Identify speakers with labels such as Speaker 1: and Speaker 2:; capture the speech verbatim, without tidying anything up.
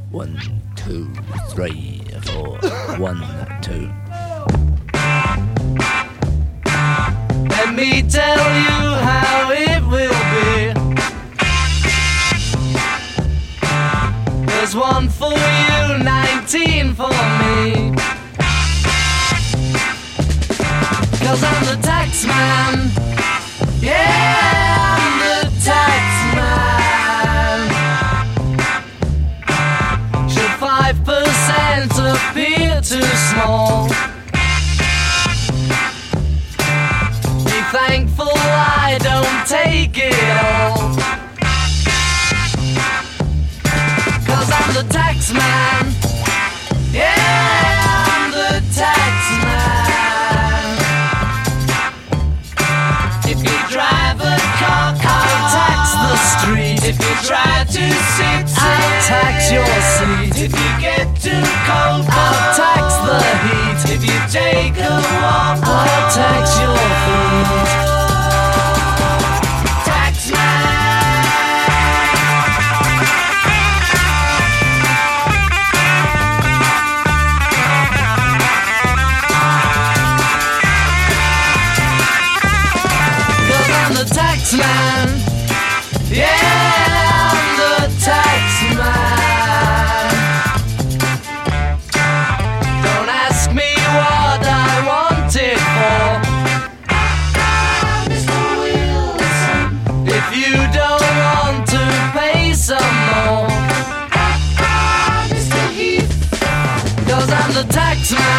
Speaker 1: One, two, three, four. One, two.
Speaker 2: Let me tell you how it will be. There's one for you, nineteen for me. Cause I'm the tax man. Yeah, I'm the tax man. Should five percent appear too small? Be thankful I don't take it all. Cause I'm the tax man. Yeah, I'm the tax man. If you drive a car, I'll tax the street. If you try to sit, I'll tax your seat. If you get too cold, I'll tax the heat. If you take a walk, I'll tax your feet. Tax man. Cause I'm the tax man. Yeah, I'm the tax man. Don't ask me what I want it for. Mister Wilson, if you don't want to pay some more. Mister Heath, cause I'm the tax man.